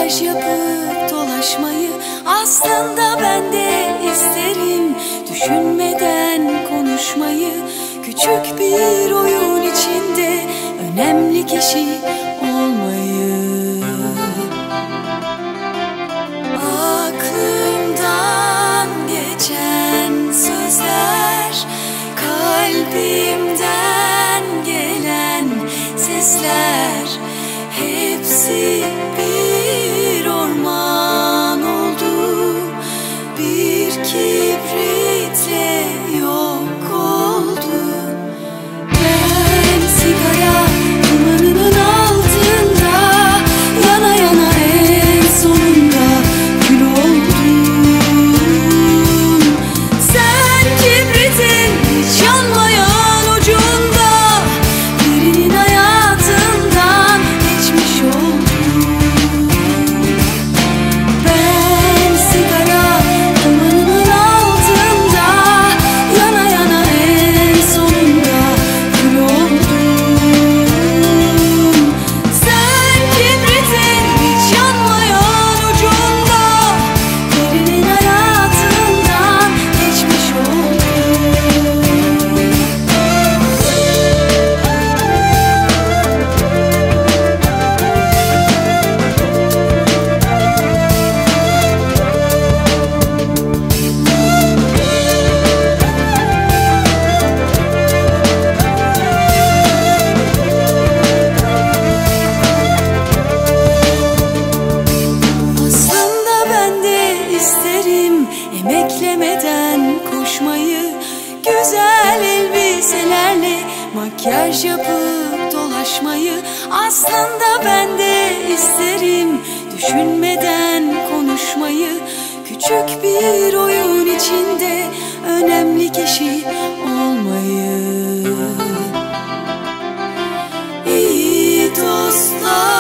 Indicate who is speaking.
Speaker 1: Makyaj yapıp dolaşmayı aslında ben de isterim. Düşünmeden konuşmayı, küçük bir oyun içinde önemli kişi olmayı. Aklımdan geçen sözler, kalbimden gelen sesler, hepsi bir orman oldu, bir kibritle yok oldu. Ben sigara dumanının altında yana yana en sonunda kül oldum. Sen kibritin hiç yanmayan ucunda birinin hayatından geçmiş oldum. Ben sigara dumanının altında yana yana en sonunda kül oldum. Sen kibritin hiç yanmayan ucunda birinin hayatından geçmiş oldum. Aslında ben de isterim emeklemeden koşmayı, güzel elbiselerle makyaj yapıp dolaşmayı. Aslında ben de isterim düşünmeden konuşmayı, küçük bir oyun içinde önemli kişi olmayı. İyi dostlar